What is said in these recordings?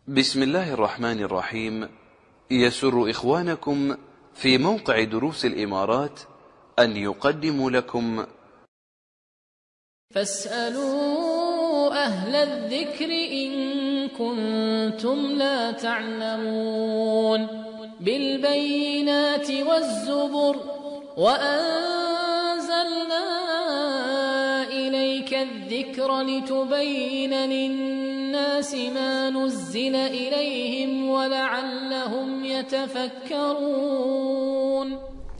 بسم الله الرحمن الرحيم. يسر إخوانكم في موقع دروس الإمارات أن يقدموا لكم فاسألوا أهل الذكر إن كنتم لا تعلمون بالبينات والزبر وأنزلنا إليك الذكر لتبين للناس ما نزل إليهم ولعلهم يتفكرون.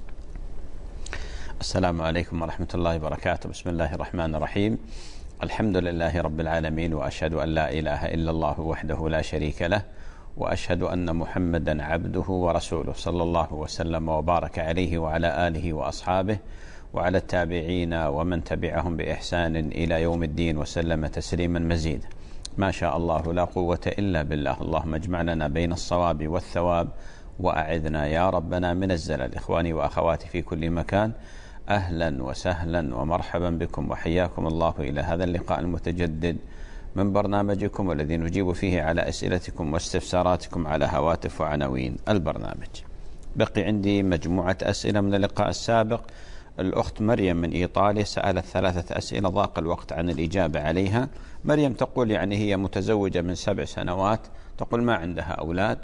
السلام عليكم ورحمة الله وبركاته. بسم الله الرحمن الرحيم. الحمد لله رب العالمين، وأشهد أن لا إله إلا الله وحده لا شريك له، وأشهد أن محمدا عبده ورسوله، صلى الله وسلم وبارك عليه وعلى آله وأصحابه وعلى التابعين ومن تبعهم بإحسان إلى يوم الدين وسلم تسليما مزيدا. ما شاء الله لا قوة إلا بالله. اللهم اجمعنا بين الصواب والثواب وأعذنا يا ربنا من الزلل. إخواني وأخواتي في كل مكان، أهلا وسهلا ومرحبا بكم، وحياكم الله إلى هذا اللقاء المتجدد من برنامجكم والذي نجيب فيه على أسئلتكم واستفساراتكم على هواتف وعناوين البرنامج. بقي عندي مجموعة أسئلة من اللقاء السابق. الأخت مريم من إيطاليا سألت 3 أسئلة، ضاق الوقت عن الإجابة عليها. مريم تقول هي متزوجة من 7 سنوات، تقول ما عندها أولاد،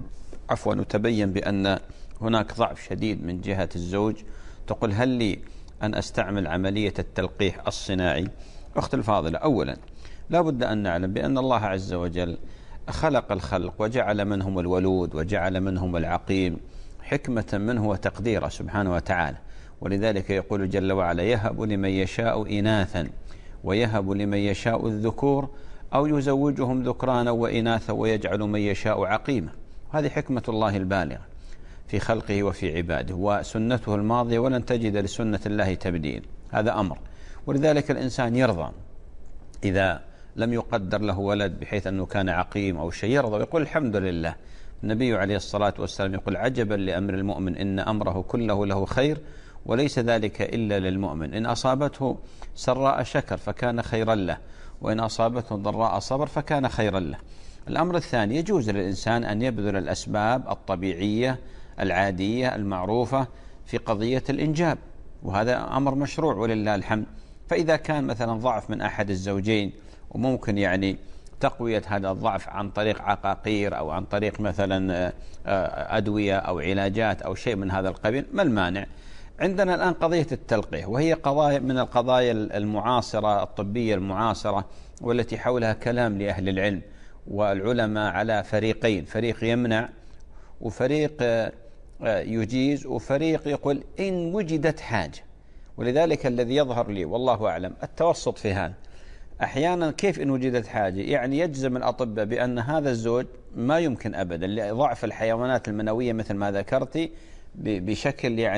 وتبين بأن هناك ضعف شديد من جهة الزوج. تقول هل لي أن أستعمل عملية التلقيح الصناعي؟ أخت الفاضلة، أولا لا بد أن نعلم بأن الله عز وجل خلق الخلق وجعل منهم الولود وجعل منهم العقيم حكمة منه وتقديره سبحانه وتعالى. ولذلك يقول جل وعلا: يهب لمن يشاء إناثا ويهب لمن يشاء الذكور أو يزوجهم ذكرانا وإناثا ويجعل من يشاء عقيما. هذه حكمة الله البالغة في خلقه وفي عباده وسنته الماضية، ولن تجد لسنة الله تبديل. هذا أمر. ولذلك الإنسان يرضى إذا لم يقدر له ولد بحيث أنه كان عقيم أو شيء، يرضى ويقول الحمد لله. النبي عليه الصلاة والسلام يقول: عجبا لأمر المؤمن إن أمره كله له خير وليس ذلك إلا للمؤمن، إن أصابته سراء شكر فكان خيرا له، وإن أصابته ضراء صبر فكان خيرا له. الأمر الثاني، يجوز للإنسان أن يبذل الأسباب الطبيعية العادية المعروفة في قضية الإنجاب، وهذا أمر مشروع ولله الحمد. فإذا كان مثلا ضعف من أحد الزوجين وممكن تقوية هذا الضعف عن طريق عقاقير أو عن طريق مثلا أدوية أو علاجات أو شيء من هذا القبيل، ما المانع؟ عندنا الآن قضية التلقيح، وهي قضايا من القضايا المعاصرة الطبية المعاصرة، والتي حولها كلام لأهل العلم والعلماء على فريقين: فريق يمنع وفريق يجيز وفريق يقول إن وجدت حاجة. ولذلك الذي يظهر لي والله أعلم التوسط في هذا. أحيانا كيف إن وجدت حاجة؟ يجزم الأطباء بأن هذا الزوج ما يمكن أبدا لضعف الحيوانات المنوية مثل ما ذكرتي بشكل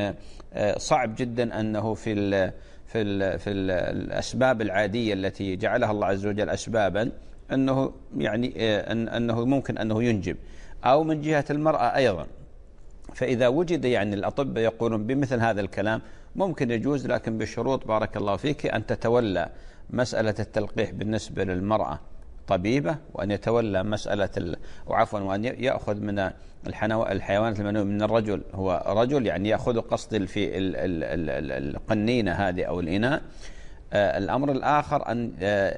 صعب جدا أنه في الأسباب العادية التي جعلها الله عز وجل أسبابا أنه أنه ممكن أنه ينجب، أو من جهة المرأة أيضا. فإذا وجد الأطباء يقولون بمثل هذا الكلام ممكن يجوز، لكن بشروط بارك الله فيك أن تتولى مسألة التلقيح بالنسبة للمرأة طبيبة، وأن يتولى مسألة وأن يأخذ من الحيوانات المنوية من الرجل هو رجل، يأخذ قصد في القنينة هذه أو الإناء. الأمر الآخر أن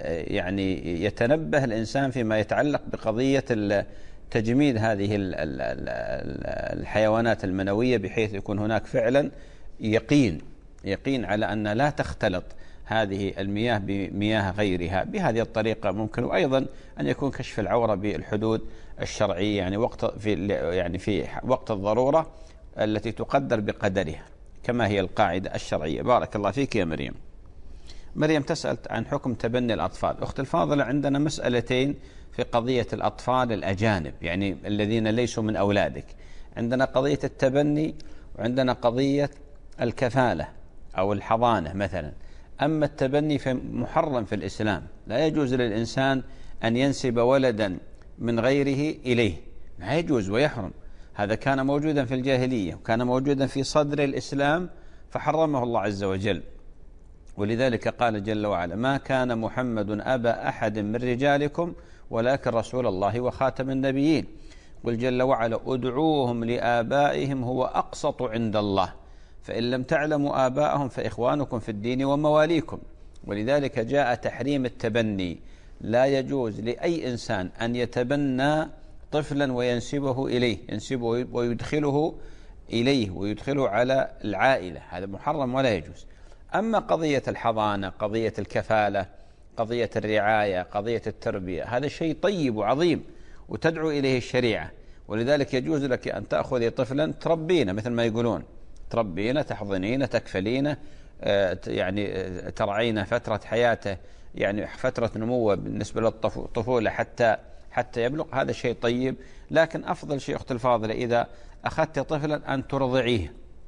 يتنبه الإنسان فيما يتعلق بقضية تجميد هذه الحيوانات المنوية، بحيث يكون هناك فعلا يقين على أن لا تختلط هذه المياه بمياه غيرها بهذه الطريقة. ممكن وأيضا أن يكون كشف العورة بالحدود الشرعية، في وقت الضرورة التي تقدر بقدرها كما هي القاعدة الشرعية. بارك الله فيك يا مريم. مريم تسأل عن حكم تبني الأطفال. أخت الفاضلة، عندنا مسألتين في قضية الأطفال الأجانب، الذين ليسوا من أولادك. عندنا قضية التبني وعندنا قضية الكفالة أو الحضانة مثلا. أما التبني فمحرم في الإسلام، لا يجوز للإنسان أن ينسب ولدا من غيره إليه، لا يجوز ويحرم. هذا كان موجودا في الجاهلية وكان موجودا في صدر الإسلام فحرمه الله عز وجل. ولذلك قال جل وعلا: ما كان محمد أبا أحد من رجالكم ولكن رسول الله وخاتم النبيين. قل جل وعلا ادعوهم لآبائهم هو أقسط عند الله، فإن لم تعلموا آباءهم فإخوانكم في الدين ومواليكم. ولذلك جاء تحريم التبني، لا يجوز لأي إنسان أن يتبنى طفلا وينسبه إليه، ينسبه ويدخله إليه ويدخله على العائلة، هذا محرم ولا يجوز. أما قضية الحضانة، قضية الكفالة، قضية الرعاية، قضية التربية، هذا شيء طيب وعظيم وتدعو إليه الشريعة. ولذلك يجوز لك أن تأخذي طفلا تربينه، مثل ما يقولون تربينه، تحضنينه، تكفلينه، يعني ترعينه فترة حياته، يعني فترة نموه بالنسبة للطفولة حتى يبلغ، هذا شيء طيب. لكن أفضل شيء أخت الفاضلة إذا أخذت طفلا أن ترضعيه،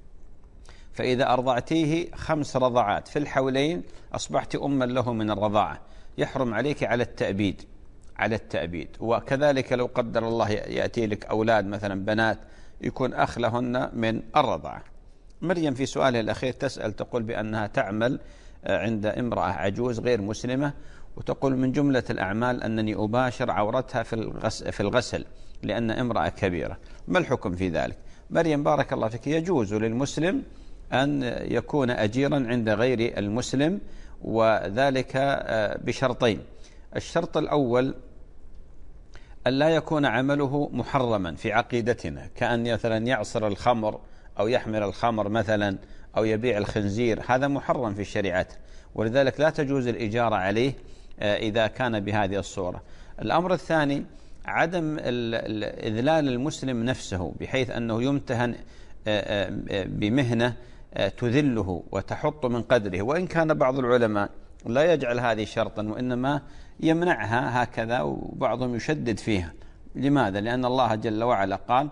فإذا أرضعتيه 5 رضعات في الحولين أصبحت أما له من الرضاعة، يحرم عليك على التأبيد. وكذلك لو قدر الله يأتي لك أولاد مثلا بنات يكون أخ لهن من الرضاعة. مريم في سؤالها الأخير تسأل، تقول بأنها تعمل عند امرأة عجوز غير مسلمة، وتقول من جملة الأعمال أنني أباشر عورتها في الغسل لأن امرأة كبيرة، ما الحكم في ذلك؟ مريم بارك الله فيك، يجوز للمسلم أن يكون أجيرا عند غير المسلم، وذلك بشرطين. الشرط الأول أن لا يكون عمله محرما في عقيدتنا، كأن مثلا يعصر الخمر أو يحمل الخمر مثلا أو يبيع الخنزير، هذا محرم في الشريعة، ولذلك لا تجوز الإجارة عليه إذا كان بهذه الصورة. الأمر الثاني عدم إذلال المسلم نفسه بحيث أنه يمتهن بمهنة تذله وتحط من قدره، وإن كان بعض العلماء لا يجعل هذه شرطا وإنما يمنعها هكذا، وبعضهم يشدد فيها. لماذا؟ لأن الله جل وعلا قال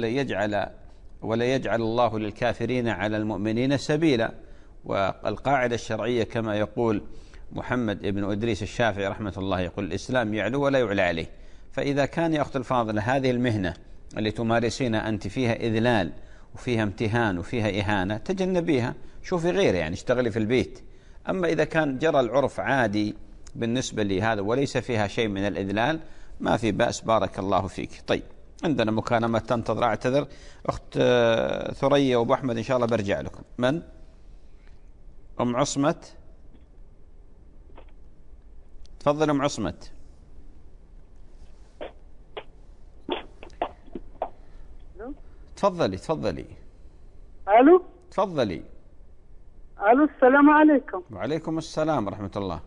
ولا يجعل الله للكافرين على المؤمنين سبيلا. والقاعدة الشرعية كما يقول محمد ابن إدريس الشافعي رحمة الله، يقول الإسلام يعلو ولا يعلى عليه. فإذا كان يا أخت الفاضلة هذه المهنة اللي تمارسين أنت فيها إذلال وفيها امتهان وفيها إهانة، تجنبيها، شوفي غير، يعني اشتغلي في البيت. أما إذا كان جرى العرف عادي بالنسبة لهذا وليس فيها شيء من الإذلال، ما في بأس، بارك الله فيك. طيب، عندنا مكالمة تنتظر، أعتذر أخت ثريا وأبو أحمد، إن شاء الله برجع لكم. من؟ أم عصمت، تفضل أم عصمت. تفضلي. ألو، تفضلي. ألو، السلام عليكم. وعليكم السلام ورحمة الله.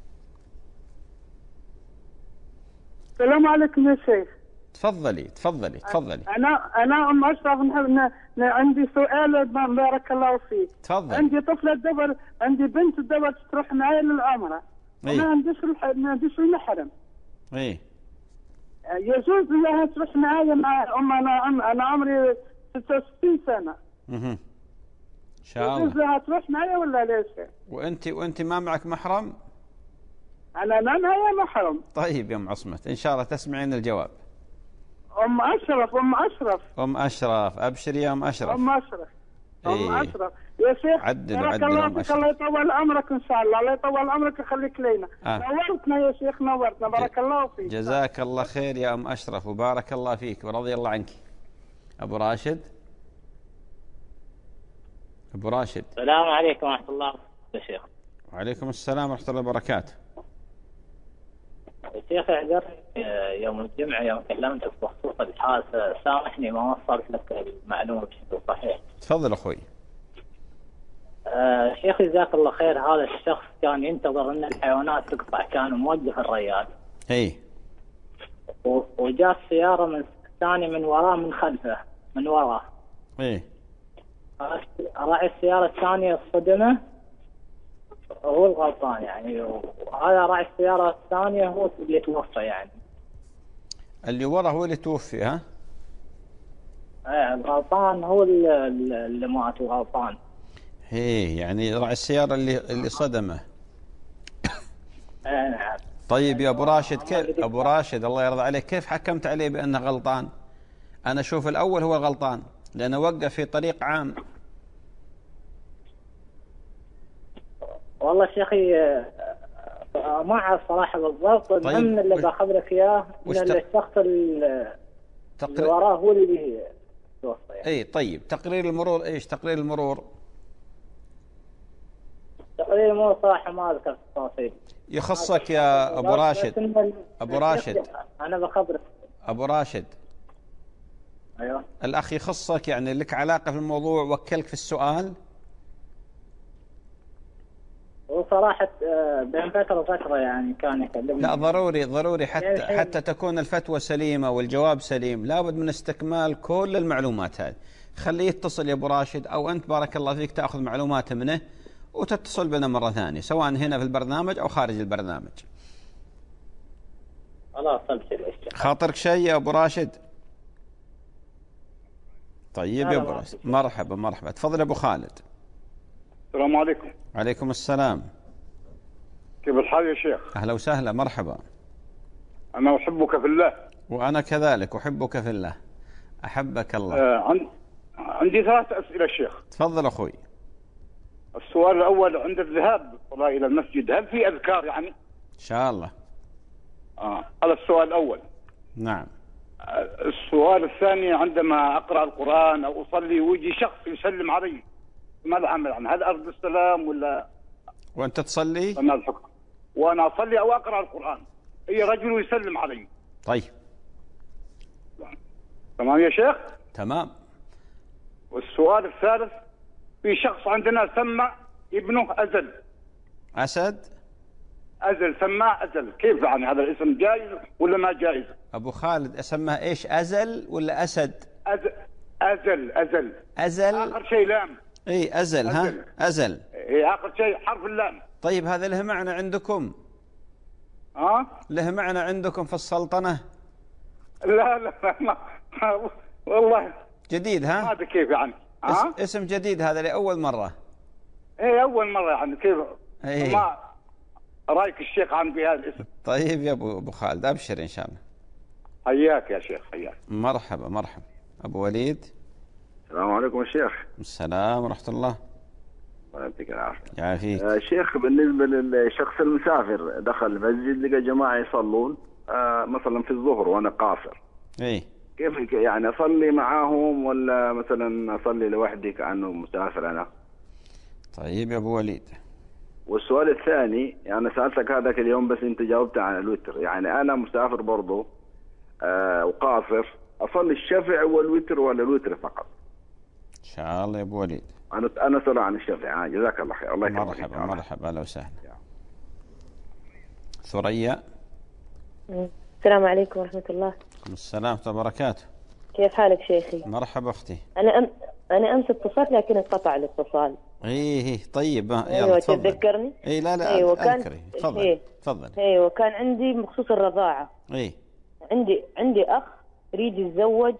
السلام عليكم يا شيخ. تفضلي. أنا أم أشرف، عندي سؤال بارك الله فيك. تفضل. عندي طفلة دبر، عندي بنت دبر تروح معي للعمرة، ما عنديش المحرم. إيه، يجوز لها تروح معي مع أنا عمري 66 سنة. إن شاء الله. يجوز لها تروح معي ولا ليش؟ وأنت ما معك محرم؟ أنا ما معي محرم. طيب يا أم عصمت، إن شاء الله تسمعين الجواب. أم أشرف، أبشري يا أم أشرف. أم أشرف يا شيخ، بارك الله فيك، الله يطول عمرك إن شاء الله، الله يطول عمرك ويخليك لينا. نورتنا يا شيخ، نورتنا، بارك الله فيك. جزاك الله خير يا أم أشرف، وبارك الله فيك ورضي الله عنك. أبو راشد. السلام عليكم ورحمة الله يا شيخ. وعليكم السلام ورحمة الله وبركاته. شيخ، اعذرني يوم الجمعة يوم كلمتك بخصوص الحادثة، سامحني ما وصلت لك المعلومة بشكل صحيح. تفضل أخوي. شيخ جزاك الله خير، هذا الشخص كان ينتظر أن الحيوانات تقطع، كان موقف الريال. إيه. وجاء السيارة من ثاني من وراه، من خلفه، من وراه. إيه. راعي السيارة الثانية صدمه، هو الغلطان يعني، وهذا راعي السيارة الثانية هو اللي توفى يعني. اللي ورا هو اللي توفي؟ ها؟ الغلطان هو اللي مات، وغلطان. ايه، يعني راعي السيارة اللي صدمه. نعم. طيب يا أبو راشد، كيف أبو راشد الله يرضى عليك، كيف حكمت عليه بأنه غلطان؟ أنا أشوف الأول هو غلطان لأنه وقف في طريق عام. والله شيخي ما أعرف صراحة بالضبط. طيب. المهم اللي بأخبرك إياه إن الشخص اللي وراه هو اللي توفى يعني. اي طيب، تقرير المرور ايش تقرير المرور؟ تقرير المرور صراحة ما أذكر التفاصيل. يخصك يا أبو راشد. أبو راشد أنا بخبرك. أبو راشد. أيوه. الأخ يخصك، يعني لك علاقة في الموضوع، وكلك في السؤال؟ وصراحة بين فترة وفترة يعني كان يكلمني. لا، ضروري حتى تكون الفتوى سليمة والجواب سليم، لابد من استكمال كل المعلومات هذه. خليه يتصل يا أبو راشد، أو أنت بارك الله فيك تأخذ معلومات منه وتتصل بنا مرة ثانية، سواء هنا في البرنامج أو خارج البرنامج. خلاص أبشر. خاطرك شيء يا أبو راشد؟ طيب يا أبو راشد، مرحبا. تفضل أبو خالد. السلام عليكم. عليكم السلام. كيف الحال يا شيخ؟ أهلا وسهلا، مرحبا. أنا أحبك في الله. وأنا كذلك أحبك في الله. أحبك الله. عندي 3 أسئلة شيخ. تفضل أخوي. السؤال الأول، عند الذهاب إلى المسجد هل في أذكار يعني؟ إن شاء الله. هذا السؤال الأول. نعم. السؤال الثاني، عندما أقرأ القرآن أو أصلي ويجي شخص يسلم علي، ما العمل يعني؟ هل أرد السلام ولا؟ وأنت تصلي؟ ما الحكم؟ وأنا أصلي أو أقرأ القرآن، أي رجل يسلم علي. طيب. تمام يا شيخ؟ تمام. والسؤال الثالث، في شخص عندنا سمى ابنه أزل. أسد؟ أزل، سماه أزل، كيف يعني هذا الاسم جائز ولا ما جائز؟ أبو خالد، أسماه إيش، أزل ولا أسد؟ أزل. آخر شيء لام. إيه أزل. ها أزل. إيه آخر شيء حرف اللام. طيب هذا له معنى عندكم؟ له معنى عندكم في السلطنة؟ لا ما والله جديد. ها ما أدري كيف يعني. اسم جديد هذا لأول مرة. إيه أول مرة يعني. كيف إيه؟ ما رأيك الشيخ عن بهذا الاسم؟ طيب يا أبو خالد، أبشر إن شاء الله. حياك يا شيخ، حياك. مرحبا. أبو وليد. السلام عليكم يا شيخ. السلام ورحمة الله. الله يعطيك العافية. يعافيك. شيخ، بالنسبة للشخص المسافر دخل المسجد لقى جماعة يصلون مثلا في الظهر وأنا قاصر. إيه. كيف يعني أصلي معاهم ولا مثلا أصلي لوحدي كأنه مسافر أنا؟ طيب يا أبو وليد. والسؤال الثاني، يعني سألتك هذاك اليوم بس أنت جاوبت عن الوتر، يعني أنا مسافر برضو وقاصر، أصلي الشفع والوتر ولا الوتر فقط؟ إن شاء الله يا أبو وليد. أنا سؤال عن الشفع. جزاك الله خير. الله يكرمك. مرحبا أهلا وسهلا. ثريا. السلام عليكم ورحمة الله. السلام ورحمة الله وبركاته. كيف حالك شيخي؟ مرحبا أختي. أنا أمس اتصلت لكن انقطع الاتصال. إيه طيب. أيوة تذكرني. إيه لا أيوة أذكري. تفضل. أيوة كان عندي بخصوص الرضاعة. إيه. عندي أخ يريد يتزوج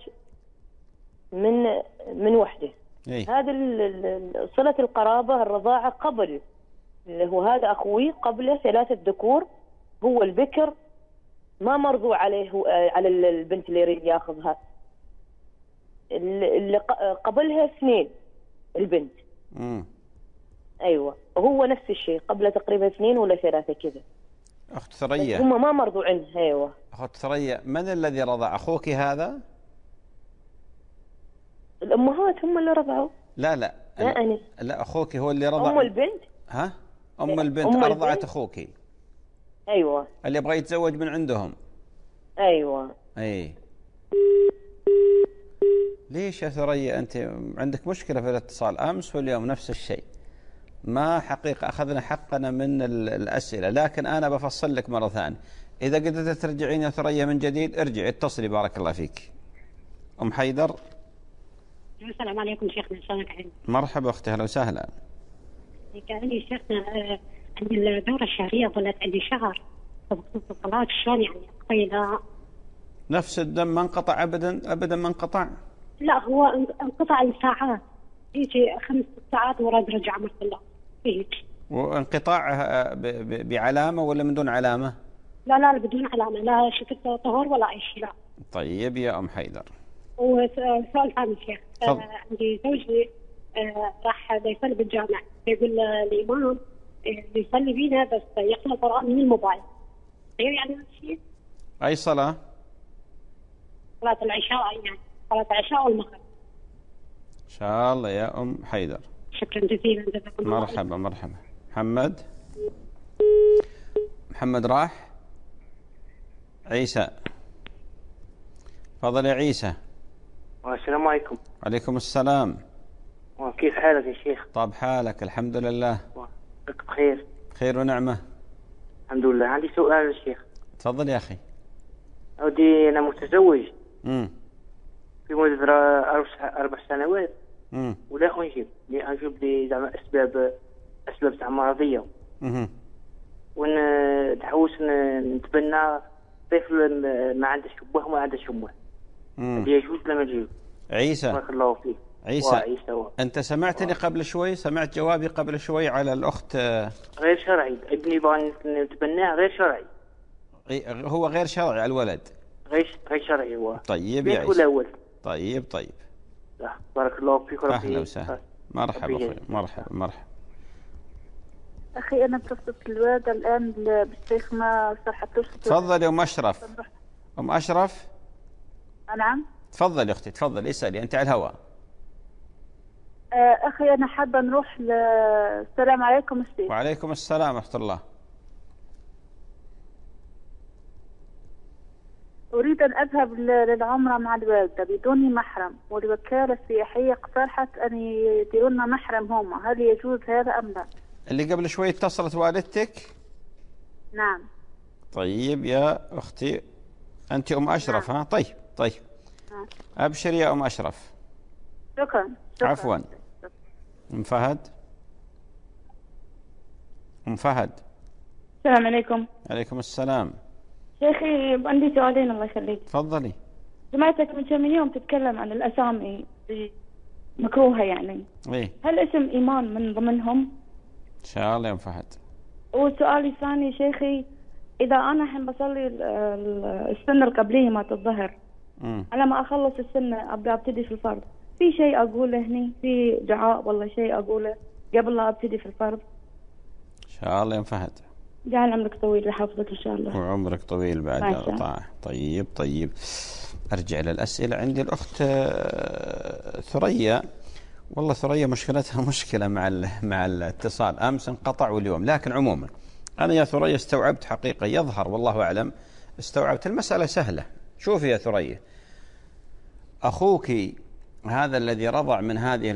من وحده. إيه؟ هذا صلة القرابة الرضاعة قبل، اللي هو هذا أخوي قبله 3 ذكور، هو البكر ما مرضوا عليه على البنت اللي يريد ياخذها، اللي قبلها 2 البنت. أيوة، وهو نفس الشيء قبل تقريبا 2 ولا 3 كذا. أخت ثريا، هم ما مرضوا عنه. أيوة. أخت ثريا، من الذي رضع أخوك هذا؟ الأمهات هم اللي رضعوا. لا أنا. لا، أخوك هو اللي رضع. أم البنت. ها؟ أم البنت أرضعت أخوك. أيوة. اللي يبغى يتزوج من عندهم. أيوة. أي. ليش يا ثريا أنت عندك مشكلة في الاتصال؟ أمس واليوم نفس الشيء. ما حقيقة أخذنا حقنا من الأسئلة، لكن أنا بفصل لك مرة ثانية. إذا قدرت ترجعين يا ثريا من جديد ارجعي اتصلي، بارك الله فيك. أم حيدر. السلام عليكم شيخنا، شلونك عين؟ مرحبا أختي، أهلا وسهلا. كان لي شيخنا عندي الدورة الشهرية ظلت عندي شهر، فبخصوص الصلاة شلون يعني أقضيها؟ نفس الدم ما انقطع أبدا ما انقطع؟ لا، هو انقطع الساعات، يجي 5 ساعات ورد رجع مثلا هيك. وانقطاعها بعلامة ولا من دون علامة؟ لا بدون علامة، لا شفت طهور ولا أي شيء. لا. طيب يا أم حيدر. وسؤال ثاني شيخ، عندي زوجي راح يصلي بالجامع، يقول الإمام يصلي فيها بس يقرأ القرآن من الموبايل، غير يعني هذا الشيء؟ أي صلاة؟ صلاة العشاء، يعني صلاة العشاء والمغرب. إن شاء الله يا أم حيدر. شكرا جزيلا، جزاكم الله. مرحبا مرحبا. محمد راح. عيسى، تفضل يا عيسى. السلام عليكم. عليكم السلام. كيف حالك يا شيخ؟ طاب حالك؟ الحمد لله. لك بخير؟ خير ونعمة الحمد لله. عندي سؤال يا شيخ. تفضل يا أخي. أنا متزوج في مدة 4 سنوات ولا أنجب لي زعما أسباب تاع مرضية، ونتحوس نتبنى طفل ما عنده شبه وما عنده شبه. هل يجوز ولا ما يجوز؟ عيسى، بارك الله فيك. عيسى أنت سمعتني قبل شوي، سمعت جوابي قبل شوي على الأخت. غير شرعي، ابني بغى نتبناه غير شرعي. هو غير شرعي الولد؟ غير شرعي هو. طيب يا عيسى. طيب بارك الله فيك. أهلا وسهلا. مرحبا أخوي. مرحبا. أخي أنا اتصلت الوالدة الآن بالشيخ ما صحتوش. تفضل يا أم أشرف. أم أشرف. نعم. تفضل يا أختي، تفضل اسألي، أنت على الهواء. أخي أنا حابة نروح السلام عليكم الشيخ. وعليكم السلام ورحمة الله. أريد أن أذهب للعمرة مع الوالدة بدون محرم، والوكالة السياحية اقترحت أن يديرون محرم هما، هل يجوز هذا أم لا؟ اللي قبل شوي اتصلت والدتك؟ نعم. طيب يا أختي أنت أم أشرف. ها طيب. أبشر يا أم أشرف. شكرا. عفوا. أم فهد. السلام عليكم. عليكم السلام. شيخي عندي سؤالين الله يخليك. تفضلي. سمعتك من كم يوم تتكلم عن الأسامي مكروهة يعني. إيه؟ هل اسم إيمان من ضمنهم؟ إن شاء الله يا أم فهد. وسؤالي الثاني شيخي، إذا أنا الحين بصلي السنة القبلية مالت الظهر، على ما أخلص السنة أبتدي في الفرض، في شيء أقوله هني، في دعاء ولا شيء أقوله قبل لا أبتدي في الفرض؟ إن شاء الله يا أم فهد. جعل عمرك طويل ويحفظك إن شاء الله. وعمرك طويل بعد الطاعة. طيب. أرجع للأسئلة. عندي الأخت ثريا. والله ثريا مشكلتها مشكلة مع الاتصال، أمس انقطع واليوم. لكن عموما أنا يا ثريا استوعبت حقيقة، يظهر والله أعلم استوعبت المسألة سهلة. شوفي يا ثريا، أخوك هذا الذي رضع من هذه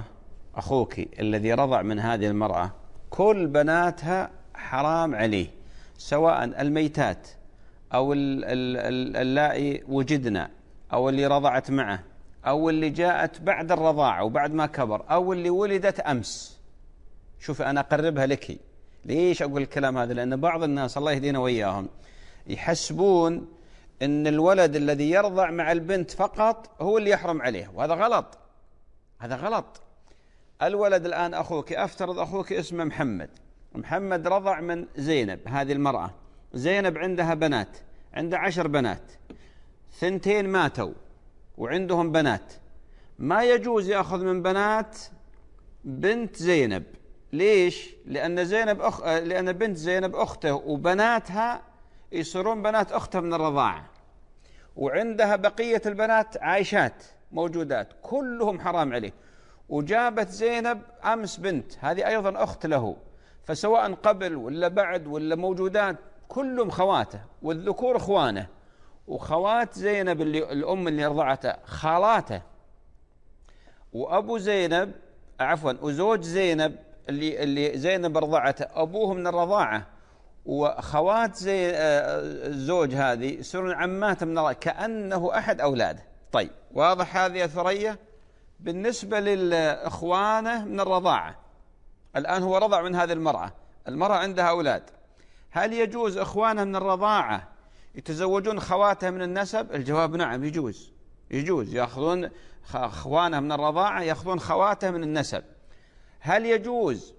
المرأة، كل بناتها حرام عليه، سواء الميتات أو اللائي وجدنا أو اللي رضعت معه أو اللي جاءت بعد الرضاعة وبعد ما كبر أو اللي ولدت أمس. شوفي أنا أقربها لك. ليش أقول الكلام هذا؟ لأن بعض الناس الله يهدينا وإياهم يحسبون أن الولد الذي يرضع مع البنت فقط هو اللي يحرم عليه، وهذا غلط. الولد الآن أخوك، أفترض أخوك اسمه محمد رضع من زينب هذه المرأة. زينب عندها بنات، عندها 10 بنات، 2 ماتوا وعندهم بنات. ما يجوز يأخذ من بنات بنت زينب. ليش؟ لأن بنت زينب أخته، وبناتها يصيرون بنات أختها من الرضاعة، وعندها بقية البنات عايشات موجودات، كلهم حرام عليه. وجابت زينب أمس بنت، هذه أيضا أخت له، فسواء قبل ولا بعد ولا موجودات كلهم خواته، والذكور إخوانه، وخوات زينب الأم اللي رضعته خالاته، وأبو زينب وزوج زينب اللي زينب رضعته أبوه من الرضاعة، وخوات الزوج هذه يصيرون عماته من الرضاعة، كأنه أحد أولاده. طيب واضح هذه يا ثريا؟ بالنسبة للإخوانه من الرضاعة، الآن هو رضع من هذه المرأة عندها أولاد، هل يجوز إخوانه من الرضاعة يتزوجون خواتها من النسب؟ الجواب نعم، يجوز يأخذون إخوانه من الرضاعة، يأخذون خواتها من النسب. هل يجوز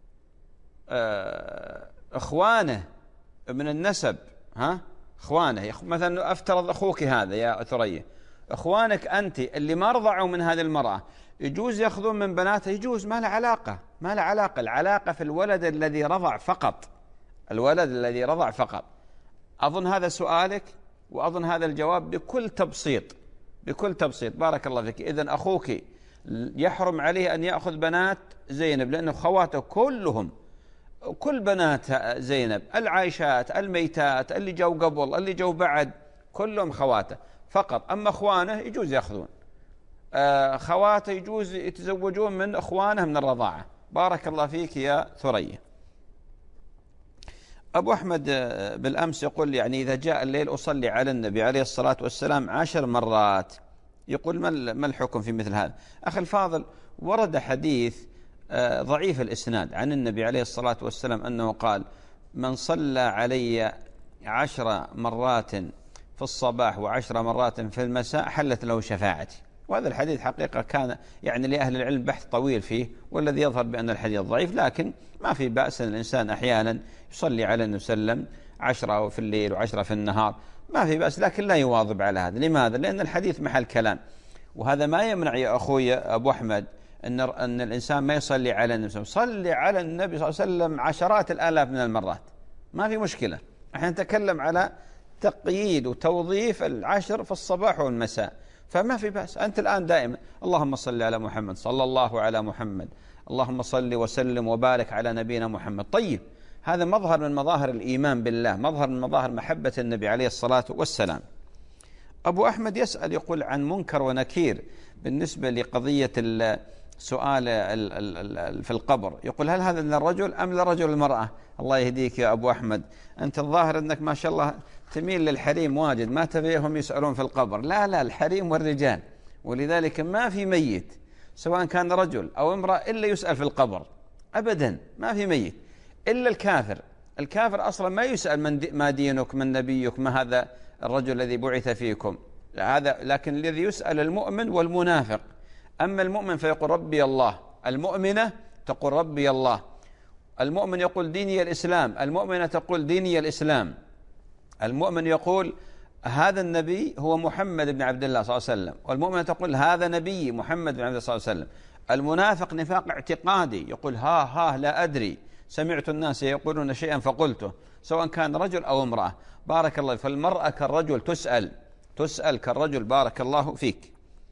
إخوانه من النسب؟ إخوانه مثلا أفترض أخوك هذا يا ثريا، إخوانك أنت اللي ما رضعوا من هذه المرأة يجوز يأخذون من بناتها، يجوز، ما له علاقة، ما له علاقة. العلاقة في الولد الذي رضع فقط، الولد الذي رضع فقط. أظن هذا سؤالك، وأظن هذا الجواب بكل تبسيط، بكل تبسيط. بارك الله فيك. إذن أخوك يحرم عليه أن يأخذ بنات زينب، لأن خواته كلهم، كل بنات زينب، العايشات، الميتات، اللي جو قبل، اللي جو بعد، كلهم خواته فقط. أما أخوانه يجوز يأخذون، خواته يجوز يتزوجون من أخوانه من الرضاعة. بارك الله فيك يا ثريا. أبو أحمد بالأمس يقول يعني إذا جاء الليل أصلي على النبي عليه الصلاة والسلام 10 مرات، يقول ما الحكم في مثل هذا؟ أخي الفاضل، ورد حديث ضعيف الإسناد عن النبي عليه الصلاة والسلام أنه قال: من صلى علي 10 مرات في الصباح و10 مرات في المساء حلت له شفاعتي. وهذا الحديث حقيقة كان يعني لأهل العلم بحث طويل فيه، والذي يظهر بأن الحديث ضعيف، لكن ما في بأس أن الإنسان أحيانا يصلي على النبي صلى الله عليه وسلم 10 في الليل و10 في النهار، ما في بأس، لكن لا يواظب على هذا. لماذا؟ لأن الحديث محل كلام، وهذا ما يمنع يا أخوي أبو أحمد أن الإنسان ما يصلي على النبي صلى الله عليه وسلم. صلي على النبي صلى الله عليه وسلم عشرات الآلاف من المرات، ما في مشكلة. احنا نتكلم على تقييد وتوظيف 10 في الصباح والمساء، فما في بأس. أنت الآن دائما اللهم صل على محمد، صلى الله على محمد، اللهم صل وسلم وبارك على نبينا محمد. طيب، هذا مظهر من مظاهر الإيمان بالله، مظهر من مظاهر محبة النبي عليه الصلاة والسلام. أبو أحمد يسأل يقول عن منكر ونكير بالنسبة لقضية السؤال في القبر، يقول هل هذا للرجل أم للرجل المرأة؟ الله يهديك يا أبو أحمد، أنت الظاهر أنك ما شاء الله تميل للحريم واجد، ما تبيهم يسألون في القبر. لا، الحريم والرجال، ولذلك ما في ميت سواء كان رجل أو امرأة إلا يسأل في القبر أبدا، ما في ميت إلا الكافر. الكافر أصلا ما يسأل ما دينك، من نبيك، ما هذا الرجل الذي بعث فيكم، هذا. لكن الذي يسأل المؤمن والمنافق. أما المؤمن فيقول ربي الله، المؤمنة تقول ربي الله، المؤمن يقول ديني الإسلام، المؤمنة تقول ديني الإسلام، المؤمن يقول هذا النبي هو محمد بن عبد الله صلى الله عليه وسلم، والمؤمنة تقول هذا نبي محمد بن عبد الله صلى الله عليه وسلم. المنافق نفاق اعتقادي، يقول ها لا أدري، سمعت الناس يقولون شيئا فقلته، سواء كان رجل أو امرأة. بارك الله. فالمرأة كالرجل تسأل كالرجل. بارك الله فيك.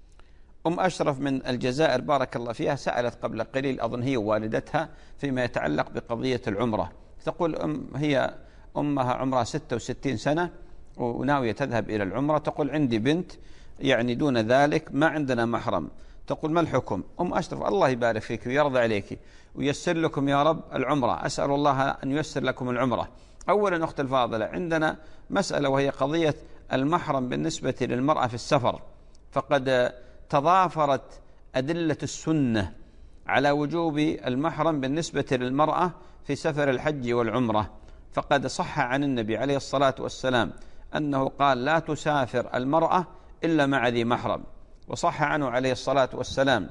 أشرف من الجزائر بارك الله فيها سألت قبل قليل، أظن هي والدتها، فيما يتعلق بقضية العمرة. تقول هي أمها عمرها 66 سنة وناوية تذهب إلى العمرة، تقول عندي بنت يعني دون ذلك ما عندنا محرم، تقول ما الحكم؟ أشرف الله يبارك فيك ويرضى عليك ويسر لكم يا رب العمرة، أسأل الله أن ييسر لكم العمرة. أولا أخت الفاضلة، عندنا مسألة وهي قضية المحرم بالنسبة للمرأة في السفر، فقد تضافرت أدلة السنة على وجوب المحرم بالنسبة للمرأة في سفر الحج والعمرة. فقد صح عن النبي عليه الصلاة والسلام أنه قال لا تسافر المرأة إلا مع ذي محرم، وصح عنه عليه الصلاة والسلام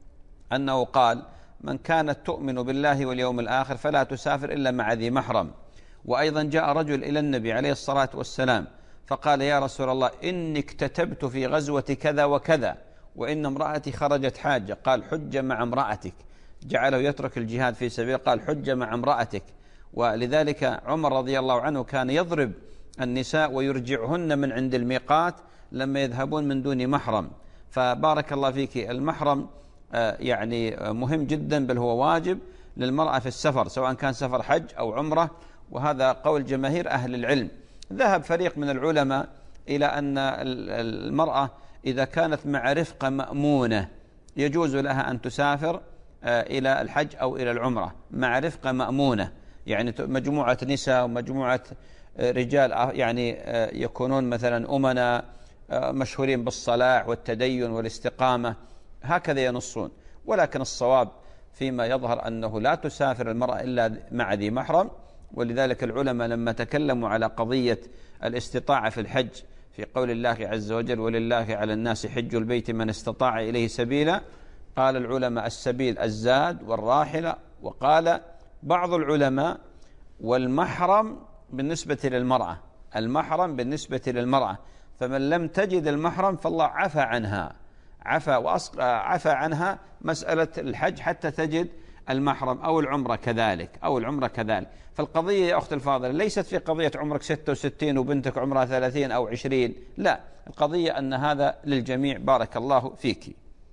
أنه قال من كانت تؤمن بالله واليوم الآخر فلا تسافر إلا مع ذي محرم. وأيضا جاء رجل إلى النبي عليه الصلاة والسلام فقال يا رسول الله إني اكتتبت في غزوة كذا وكذا وإن امرأتي خرجت حاجة، قال حج مع امرأتك، جعله يترك الجهاد في سبيل، قال حج مع امرأتك. ولذلك عمر رضي الله عنه كان يضرب النساء ويرجعهن من عند الميقات لما يذهبون من دون محرم. فبارك الله فيك، المحرم يعني مهم جدا، بل هو واجب للمرأة في السفر سواء كان سفر حج أو عمرة، وهذا قول جماهير أهل العلم. ذهب فريق من العلماء إلى أن المرأة إذا كانت مع رفقة مأمونة يجوز لها أن تسافر إلى الحج أو إلى العمرة مع رفقة مأمونة، يعني مجموعة نساء ومجموعة رجال يعني يكونون مثلا أمنا مشهورين بالصلاح والتدين والاستقامة، هكذا ينصون. ولكن الصواب فيما يظهر أنه لا تسافر المرأة إلا مع ذي محرم. ولذلك العلماء لما تكلموا على قضية الاستطاعة في الحج في قول الله عز وجل ولله على الناس حج البيت من استطاع إليه سبيلا، قال العلماء السبيل الزاد والراحلة، وقال بعض العلماء والمحرم بالنسبة للمرأة، المحرم بالنسبة للمرأة، فمن لم تجد المحرم فالله عفى عنها، عفى عنها مسألة الحج حتى تجد المحرم، أو العمرة كذلك. فالقضية يا أخت الفاضلة ليست في قضية عمرك 66 وبنتك عمرها 30 أو 20، لا، القضية أن هذا للجميع. بارك الله فيك.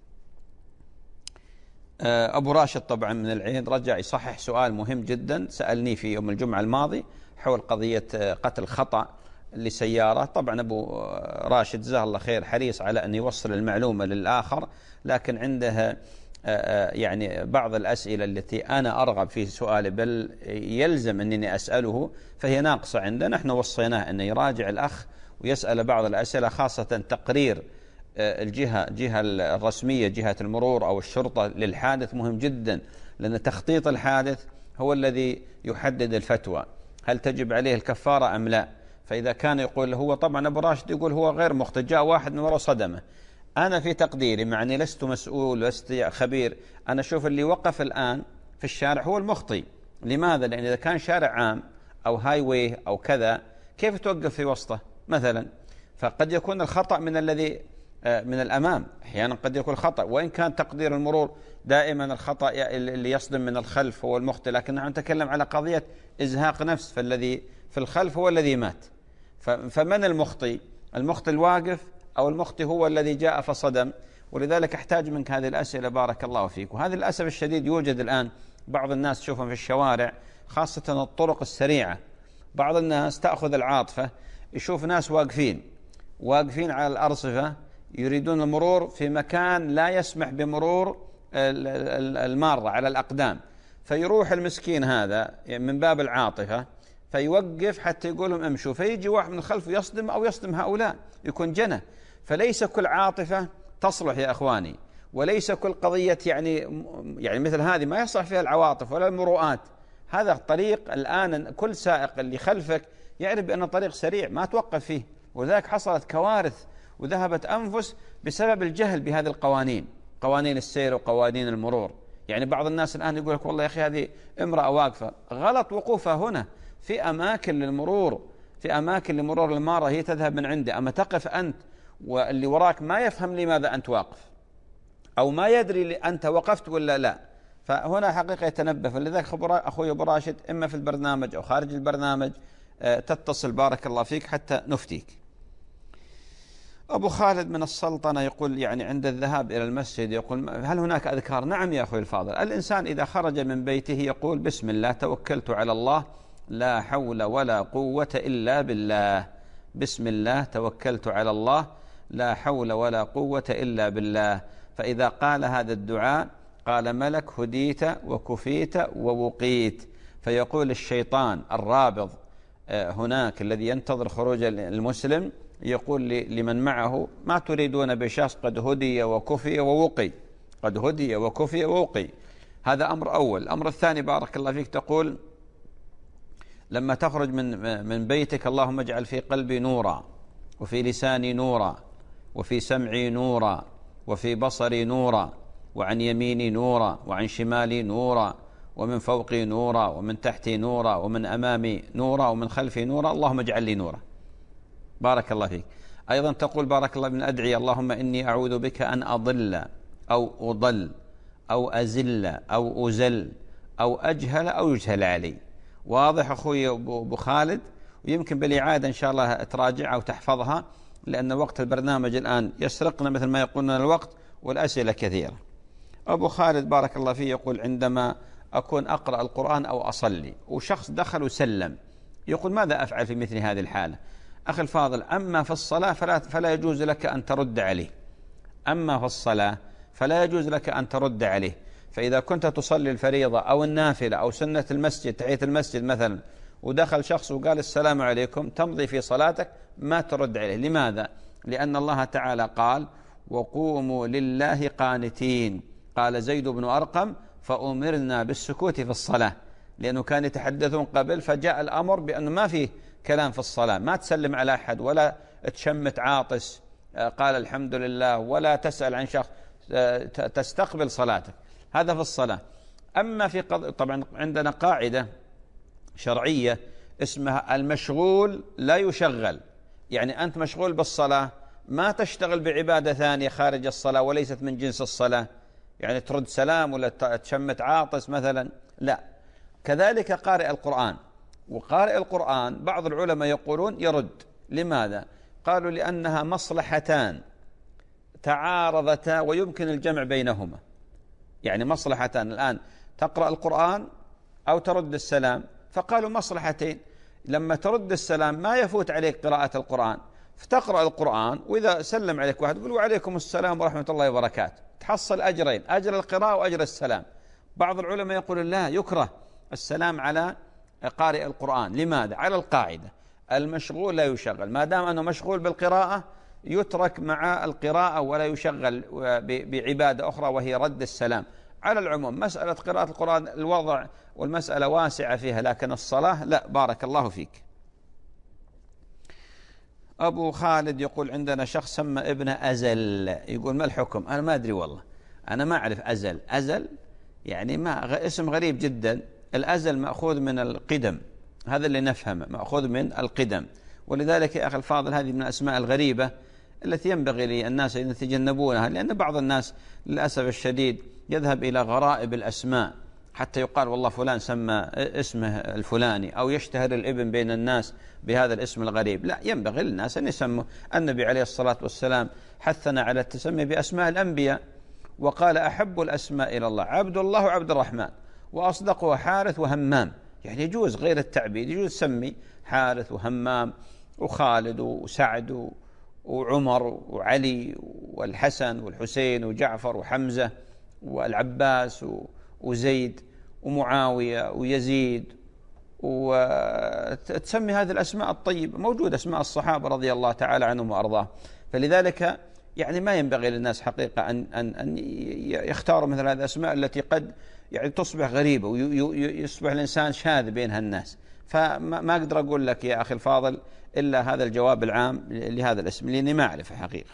أبو راشد طبعا من العين رجع يصحح سؤال مهم جدا سألني في يوم الجمعة الماضي حول قضية قتل خطأ لسيارة. طبعا أبو راشد جزاه الله خير حريص على أن يوصل المعلومة للآخر، لكن عنده يعني بعض الأسئلة التي أنا أرغب في سؤالي بل يلزم أنني أسأله فهي ناقصة عنده. نحن وصيناه أن يراجع الأخ ويسأل بعض الأسئلة، خاصة تقرير الجهة الرسمية، جهة المرور أو الشرطة للحادث مهم جدا، لأن تخطيط الحادث هو الذي يحدد الفتوى، هل تجب عليه الكفارة أم لا. فإذا كان يقول هو، طبعا أبو راشد يقول هو غير مخطئ، جاء واحد من وراء صدمه، أنا في تقديري مع أني لست مسؤول لست خبير، أنا أشوف اللي وقف الآن في الشارع هو المخطئ. لماذا؟ لأن إذا كان شارع عام أو هاي واي أو كذا كيف توقف في وسطه مثلا؟ فقد يكون الخطأ من الذي من الأمام، أحيانا قد يكون خطأ، وإن كان تقدير المرور دائما الخطأ اللي يصدم من الخلف هو المخطئ، لكن نحن نتكلم على قضية إزهاق نفس، فالذي في الخلف هو الذي مات. فمن المخطئ؟ المخطئ الواقف أو المخطئ هو الذي جاء فصدم؟ ولذلك أحتاج منك هذه الأسئلة بارك الله فيك. وهذا للأسف الشديد يوجد الآن بعض الناس تشوفهم في الشوارع، خاصة الطرق السريعة، بعض الناس تأخذ العاطفة، يشوف ناس واقفين على الأرصفة يريدون المرور في مكان لا يسمح بمرور المارة على الأقدام، فيروح المسكين هذا من باب العاطفة فيوقف حتى يقول لهم امشوا، فيجي واحد من الخلف يصدم أو يصدم هؤلاء، يكون جنة. فليس كل عاطفة تصلح يا أخواني، وليس كل قضية يعني مثل هذه ما يصلح فيها العواطف ولا المروءات. هذا الطريق الآن كل سائق اللي خلفك يعرف بأن طريق سريع ما توقف فيه، ولذلك حصلت كوارث وذهبت أنفس بسبب الجهل بهذه القوانين، قوانين السير وقوانين المرور. يعني بعض الناس الآن يقول لك والله يا أخي هذه امرأة واقفة، غلط وقوفها هنا، في أماكن للمرور، في أماكن لمرور المارة هي تذهب من عنده، أما تقف أنت واللي وراك ما يفهم لماذا أنت واقف أو ما يدري أنت وقفت ولا لا. فهنا حقيقة يتنبه. فلذلك أخوي أبو راشد إما في البرنامج أو خارج البرنامج تتصل بارك الله فيك حتى نفتيك. أبو خالد من السلطنة يقول يعني عند الذهاب إلى المسجد يقول هل هناك أذكار؟ نعم يا أخوي الفاضل، الإنسان إذا خرج من بيته يقول بسم الله توكلت على الله لا حول ولا قوة إلا بالله، بسم الله توكلت على الله لا حول ولا قوة إلا بالله. فإذا قال هذا الدعاء قال ملك هديت وكفيت ووقيت، فيقول الشيطان الرابض هناك الذي ينتظر خروج المسلم يقول لمن معه ما تريدون بشخص قد هدي وكفي ووقي، قد هدي وكفي ووقي. هذا أمر أول. الأمر الثاني بارك الله فيك تقول لما تخرج من بيتك اللهم اجعل في قلبي نورا وفي لساني نورا وفي سمعي نورا وفي بصري نورا وعن يميني نورا وعن شمالي نورا ومن فوقي نورا ومن تحتي نورا ومن أمامي نورا ومن خلفي نورا، اللهم اجعل لي نورا. بارك الله فيك. أيضا تقول بارك الله من أدعي اللهم إني أعوذ بك أن أضل أو أضل أو أزل أو أزل أو أجهل أو يجهل علي. واضح أخوي أبو خالد؟ ويمكن بالإعادة إن شاء الله تراجعها وتحفظها، لأن وقت البرنامج الآن يسرقنا مثل ما يقولنا الوقت والأسئلة كثيرة. أبو خالد بارك الله فيه يقول عندما أكون أقرأ القرآن أو أصلي وشخص دخل وسلم يقول ماذا أفعل في مثل هذه الحالة؟ أخي الفاضل، أما في الصلاة فلا يجوز لك أن ترد عليه، أما في الصلاة فلا يجوز لك أن ترد عليه. فإذا كنت تصلي الفريضة أو النافلة أو سنة المسجد تحية المسجد مثلا ودخل شخص وقال السلام عليكم تمضي في صلاتك ما ترد عليه. لماذا؟ لأن الله تعالى قال وقوموا لله قانتين، قال زيد بن أرقم فأمرنا بالسكوت في الصلاة، لأنه كان يتحدثون قبل فجاء الأمر بأنه ما فيه كلام في الصلاة، ما تسلم على أحد ولا تشمت عاطس قال الحمد لله ولا تسأل عن شخص، تستقبل صلاتك، هذا في الصلاة. أما في طبعا عندنا قاعدة شرعية اسمها المشغول لا يشغل، يعني أنت مشغول بالصلاة، ما تشتغل بعبادة ثانية خارج الصلاة وليست من جنس الصلاة، يعني ترد سلام ولا تشمت عاطس مثلا، لا. كذلك قارئ القرآن، وقارئ القرآن بعض العلماء يقولون يرد. لماذا؟ قالوا لأنها مصلحتان تعارضتا ويمكن الجمع بينهما. يعني مصلحتان، الآن تقرأ القرآن أو ترد السلام، فقالوا مصلحتين. لما ترد السلام ما يفوت عليك قراءة القرآن، فتقرأ القرآن، وإذا سلم عليك واحد قل وعليكم السلام ورحمة الله وبركاته، تحصل أجرين، أجر القراءة وأجر السلام. بعض العلماء يقول لا، يكره السلام على قارئ القرآن. لماذا؟ على القاعدة المشغول لا يشغل، ما دام أنه مشغول بالقراءة يترك مع القراءة ولا يشغل بعبادة أخرى وهي رد السلام. على العموم مسألة قراءة القرآن الوضع والمسألة واسعة فيها، لكن الصلاة لا. بارك الله فيك. أبو خالد يقول عندنا شخص سمى ابنه أزل، يقول ما الحكم؟ أنا ما أدري والله، أنا ما أعرف أزل. أزل يعني ما اسم غريب جدا. الأزل مأخوذ من القدم، هذا اللي نفهمه، مأخوذ من القدم. ولذلك يا أخي الفاضل هذه من الأسماء الغريبة التي ينبغي للناس أن يتجنبونها، لأن بعض الناس للأسف الشديد يذهب إلى غرائب الأسماء حتى يقال والله فلان سمى اسمه الفلاني، أو يشتهر الابن بين الناس بهذا الاسم الغريب. لا، ينبغي للناس أن يسموا. النبي عليه الصلاة والسلام حثنا على التسمي بأسماء الأنبياء، وقال أحب الأسماء إلى الله عبد الله وعبد الرحمن، وأصدقه حارث وهمام. يعني يجوز غير التعبيد، يجوز تسمي حارث وهمام وخالد وسعد وعمر وعلي والحسن والحسين وجعفر وحمزة والعباس وزيد ومعاوية ويزيد، وتسمي هذه الأسماء الطيبة. موجود أسماء الصحابة رضي الله تعالى عنهم وأرضاه. فلذلك يعني ما ينبغي للناس حقيقة أن يختاروا مثل هذه الأسماء التي قد يعني تصبح غريبة ويصبح الإنسان شاذ بينها الناس. فما أقدر أقول لك يا أخي الفاضل إلا هذا الجواب العام لهذا الاسم، لأني ما أعرف الحقيقة.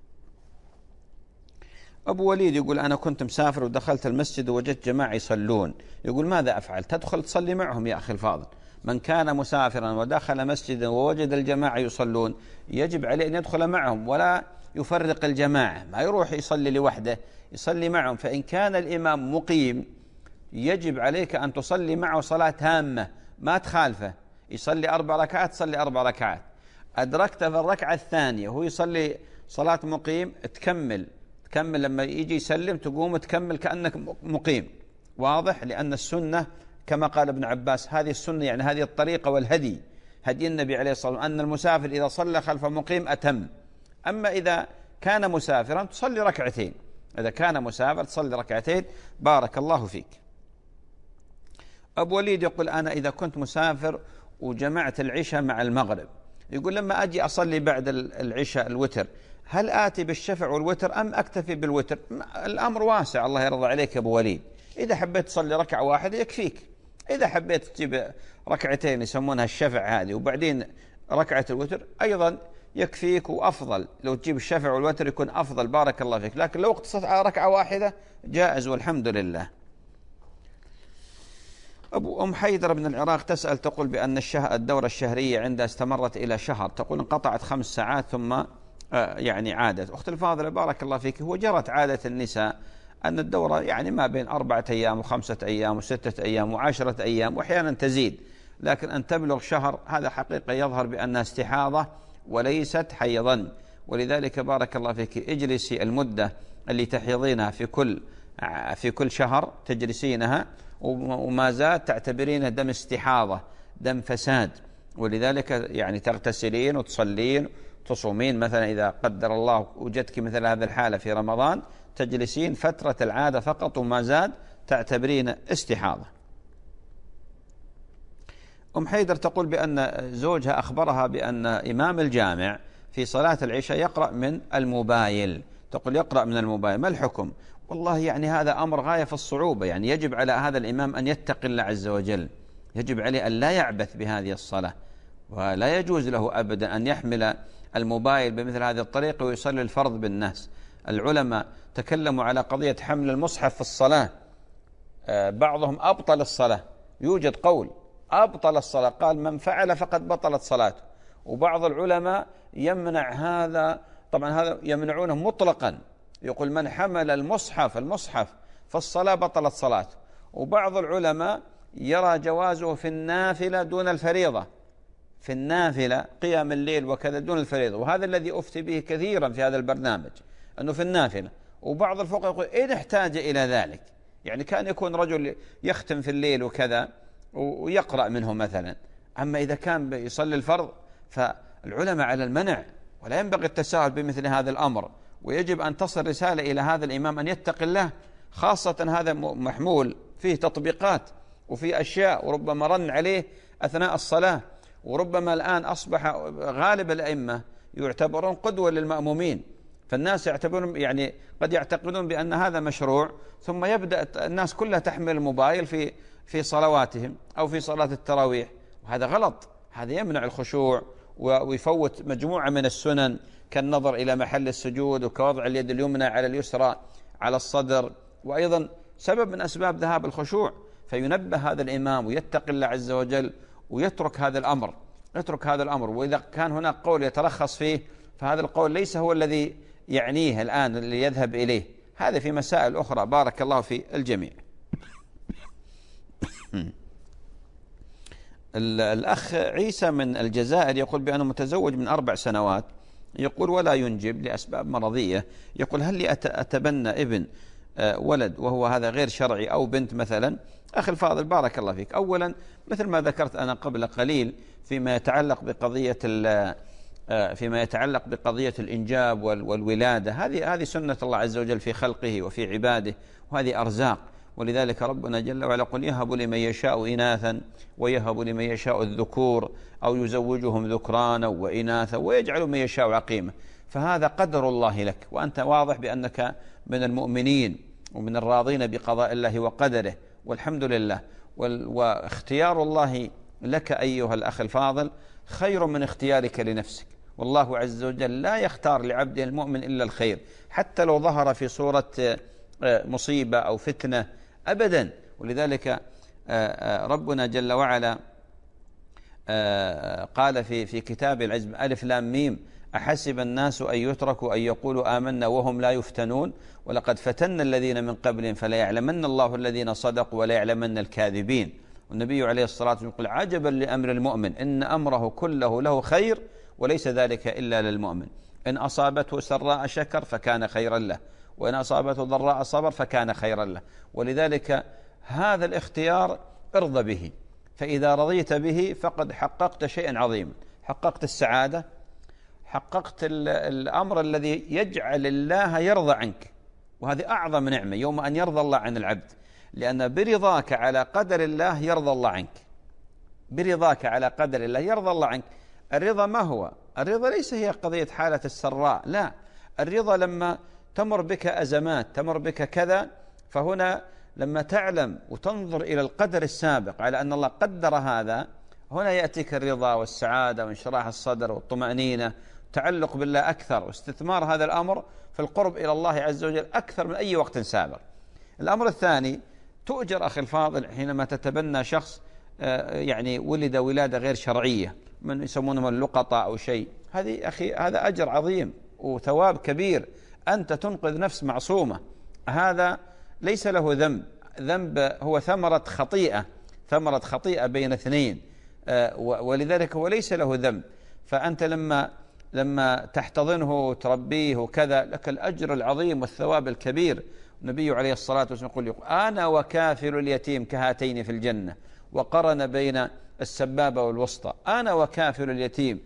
أبو وليد يقول أنا كنت مسافر ودخلت المسجد ووجدت جماعة يصلون، يقول ماذا أفعل؟ تدخل تصلي معهم يا أخي الفاضل. من كان مسافرا ودخل مسجدا ووجد الجماعة يصلون يجب عليه أن يدخل معهم ولا يفرق الجماعة، ما يروح يصلي لوحده، يصلي معهم. فإن كان الإمام مقيم يجب عليك أن تصلي معه صلاة تامة، ما تخالفه. يصلي 4 ركعات تصلي 4 ركعات. أدركت في الركعة الثانية وهو يصلي صلاة مقيم تكمل لما يجي يسلم تقوم تكمل كأنك مقيم. واضح؟ لأن السنة كما قال ابن عباس، هذه السنة يعني هذه الطريقة والهدي، هدي النبي عليه الصلاة والسلام، أن المسافر إذا صلى خلف مقيم أتم. أما إذا كان مسافرا تصلي ركعتين، إذا كان مسافر تصلي ركعتين. بارك الله فيك. أبو وليد يقول أنا إذا كنت مسافر وجمعت العشاء مع المغرب، يقول لما أجي أصلي بعد العشاء الوتر، هل آتي بالشفع والوتر أم أكتفي بالوتر؟ الأمر واسع الله يرضى عليك يا أبو وليد. إذا حبيت تصلي ركعة واحدة يكفيك، إذا حبيت تجيب ركعتين يسمونها الشفع هذه وبعدين ركعة الوتر أيضا يكفيك، وأفضل لو تجيب الشفع والوتر يكون أفضل. بارك الله فيك. لكن لو اقتصرت على ركعة واحدة جائز والحمد لله. أم حيدر بن العراق تسأل تقول بأن الدورة الشهرية عندها استمرت إلى شهر، تقول انقطعت 5 ساعات ثم يعني عادت. أخت الفاضلة بارك الله فيك، هو جرت عادة النساء أن الدورة يعني ما بين 4 أيام و5 أيام و6 أيام و10 أيام وأحيانا تزيد، لكن أن تبلغ شهر هذا حقيقة يظهر بأنها استحاضة وليست حيضا. ولذلك بارك الله فيك اجلسي المدة اللي تحيضينها في كل شهر تجلسينها، وما زاد تعتبرينه دم استحاضة، دم فساد. ولذلك يعني تغتسلين وتصلين تصومين. مثلا إذا قدر الله وجدك مثل هذه الحالة في رمضان تجلسين فترة العادة فقط، وما زاد تعتبرين استحاضة. أم حيدر تقول بأن زوجها أخبرها بأن إمام الجامع في صلاة العشاء يقرأ من الموبايل، تقول يقرأ من الموبايل، ما الحكم؟ والله يعني هذا أمر غاية في الصعوبة. يعني يجب على هذا الإمام أن يتقي الله عز وجل، يجب عليه أن لا يعبث بهذه الصلاة، ولا يجوز له أبدا أن يحمل الموبايل بمثل هذه الطريقة ويصلي الفرض بالناس. العلماء تكلموا على قضية حمل المصحف في الصلاة، بعضهم أبطل الصلاة، يوجد قول أبطل الصلاة، قال من فعل فقد بطلت صلاته، وبعض العلماء يمنع هذا، طبعا هذا يمنعونه مطلقا، يقول من حمل المصحف في الصلاة بطلت صلاته. وبعض العلماء يرى جوازه في النافلة دون الفريضة، في النافلة قيام الليل وكذا دون الفريضة، وهذا الذي أفتي به كثيرا في هذا البرنامج أنه في النافلة. وبعض الفقهاء يقول إن احتاج إلى ذلك، يعني كان يكون رجل يختم في الليل وكذا ويقرأ منه مثلا، أما إذا كان يصلي الفرض فالعلماء على المنع، ولا ينبغي التساهل بمثل هذا الأمر، ويجب أن تصل رسالة إلى هذا الإمام أن يتقي الله، خاصة هذا محمول فيه تطبيقات وفيه أشياء، وربما رن عليه أثناء الصلاة، وربما الآن أصبح غالب الأئمة يعتبرون قدوة للمأمومين، فالناس يعتبرون يعني قد يعتقدون بأن هذا مشروع، ثم يبدأ الناس كلها تحمل الموبايل في صلواتهم أو في صلاة التراويح، وهذا غلط. هذا يمنع الخشوع ويفوت مجموعة من السنن كالنظر إلى محل السجود، وكوضع اليد اليمنى على اليسرى على الصدر، وأيضا سبب من أسباب ذهاب الخشوع. فينبه هذا الإمام ويتقي الله عز وجل ويترك هذا الأمر. وإذا كان هناك قول يترخص فيه فهذا القول ليس هو الذي يعنيه الآن اللي يذهب إليه، هذا في مسائل أخرى. بارك الله في الجميع. الأخ عيسى من الجزائر يقول بأنه متزوج من 4 سنوات، يقول ولا ينجب لأسباب مرضية، يقول هل لي أتبنى ابن ولد وهو هذا غير شرعي أو بنت مثلا؟ أخي الفاضل بارك الله فيك، أولا مثل ما ذكرت أنا قبل قليل فيما يتعلق بقضية الإنجاب والولادة، هذه سنة الله عز وجل في خلقه وفي عباده، وهذه أرزاق. ولذلك ربنا جل وعلا يقول يهب لمن يشاء إناثا ويهب لمن يشاء الذكور أو يزوجهم ذكرانا وإناثا ويجعل من يشاء عقيما. فهذا قدر الله لك، وأنت واضح بأنك من المؤمنين ومن الراضين بقضاء الله وقدره، والحمد لله. واختيار الله لك أيها الأخ الفاضل خير من اختيارك لنفسك، والله عز وجل لا يختار لعبده المؤمن إلا الخير، حتى لو ظهر في صورة مصيبة أو فتنة أبدا. ولذلك ربنا جل وعلا قال في كتاب العزم ألف لام ميم أحسب الناس أن يتركوا أن يقولوا آمنا وهم لا يفتنون ولقد فتنا الذين من قبلهم فلا يعلمن الله الذين صدقوا ولا يعلمن الكاذبين. والنبي عليه الصلاة والسلام يقول عجبا لأمر المؤمن إن أمره كله له خير وليس ذلك إلا للمؤمن، إن أصابته سراء شكر فكان خيرا له، وإن أصابته ضراء صبر فكان خيرا له. ولذلك هذا الاختيار ارضى به، فإذا رضيت به فقد حققت شيئا عظيما، حققت السعادة، حققت الأمر الذي يجعل الله يرضى عنك، وهذه أعظم نعمة يوم أن يرضى الله عن العبد، لأن برضاك على قدر الله يرضى الله عنك، برضاك على قدر الله يرضى الله عنك. الرضا ما هو؟ الرضا ليس هي قضية حالة السراء، لا، الرضا لما تمر بك أزمات، تمر بك كذا، فهنا لما تعلم وتنظر إلى القدر السابق على أن الله قدر هذا، هنا يأتيك الرضا والسعادة وانشراح الصدر والطمأنينة، تعلق بالله أكثر، واستثمار هذا الأمر في القرب إلى الله عز وجل أكثر من أي وقت سابق. الأمر الثاني، تؤجر أخي الفاضل حينما تتبنى شخص يعني ولد ولادة غير شرعية، من يسمونهم اللقطة أو شيء، هذه أخي هذا أجر عظيم وثواب كبير، أنت تنقذ نفس معصومة، هذا ليس له ذنب هو ثمرة خطيئة بين اثنين، ولذلك هو ليس له ذنب. فأنت لما تحتضنه وتربيه وكذا لك الأجر العظيم والثواب الكبير. النبي عليه الصلاة والسلام يقول أنا وكافل اليتيم كهاتين في الجنة، وقرن بين السبابة والوسطى، أنا وكافل اليتيم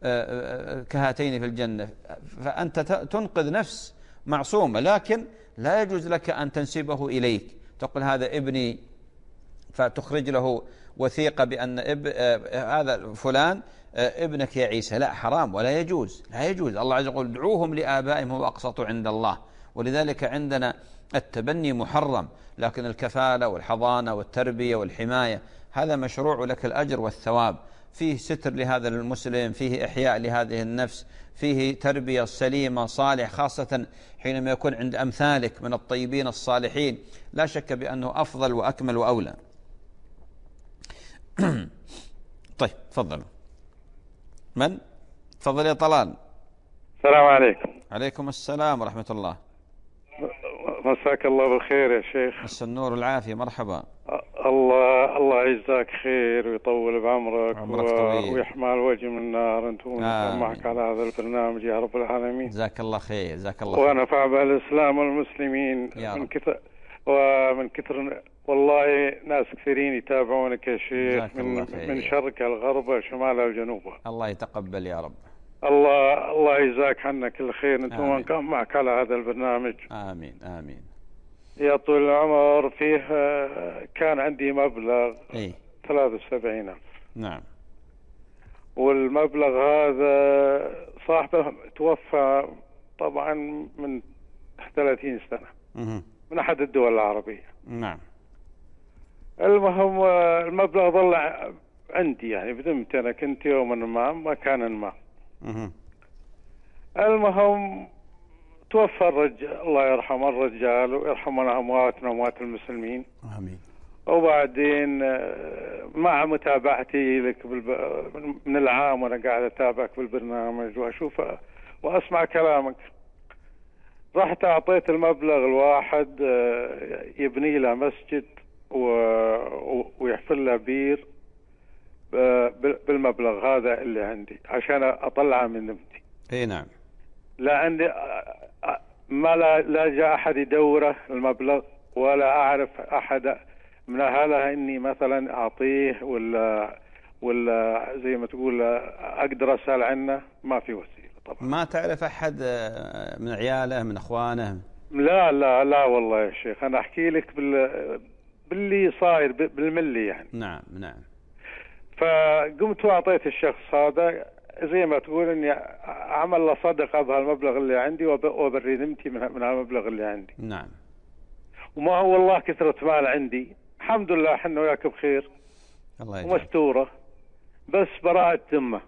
كهاتين في الجنة. فأنت تنقذ نفس معصومة، لكن لا يجوز لك أن تنسبه إليك، تقول هذا ابني، فتخرج له وثيقة بأن هذا فلان ابنك يا عيسى، لا، حرام ولا يجوز، لا يجوز. الله عز وجل يقول ادعوهم لآبائهم هو أقسط عند الله. ولذلك عندنا التبني محرم، لكن الكفالة والحضانة والتربية والحماية هذا مشروع، لك الأجر والثواب، فيه ستر لهذا المسلم، فيه إحياء لهذه النفس، فيه تربية سليمة صالح، خاصة حينما يكون عند أمثالك من الطيبين الصالحين، لا شك بأنه أفضل وأكمل وأولى. طيب تفضلوا. من؟ تفضل يا طلال. السلام عليكم. عليكم السلام ورحمة الله. مساك الله بالخير يا شيخ. مس النور والعافية. مرحبا. الله يجزاك خير ويطول بعمرك ويحمى الوجه من النار انت معك على هذا البرنامج يا رب العالمين. جزاك الله خير. جزاك الله خير. ونفع بالإسلام والمسلمين من كثر والله ناس كثيرين يتابعونك يا شيخ من شرق الغرب شمال الجنوب. الله يتقبل يا رب. الله يجزاك عنا كل خير انت ومن كان معك على هذا البرنامج. آمين آمين. يا طول العمر. فيه كان عندي مبلغ 73,000. نعم. والمبلغ هذا صاحبه توفى طبعا من 30 سنة من أحد الدول العربية. نعم. المهم المبلغ ظل عندي يعني بذمتي أنا كنت يوما ما مكانا ما. المهم توفى الرجال الله يرحمه الرجال ويرحمنا أمواتنا وأموات المسلمين. آمين. وبعدين مع متابعتي لك من العام وأنا قاعد أتابعك بالبرنامج وأشوف وأسمع كلامك رحت أعطيت المبلغ الواحد يبني له مسجد ويحفر له بير بالمبلغ هذا اللي عندي عشان أطلعه من نمتي. اي نعم. لا عندي ما لا جاء أحد يدوره المبلغ ولا أعرف أحد من أهلها إني مثلا أعطيه ولا زي ما تقول أقدر أسأل عنه. ما في وسيلة طبعا. ما تعرف أحد من عياله من أخوانه؟ لا لا لا والله يا شيخ أنا أحكي لك باللي صاير بالملي يعني. نعم نعم. فقمت وأعطيت الشخص هذا زي ما تقول إني أعمل له صدقة بهالمبلغ اللي عندي وبري ذمتي من هالمبلغ اللي عندي. نعم. وما هو والله كثرة مال عندي الحمد لله احنا وياك بخير. الله يجزاك. ومستورة بس براءة ذمة.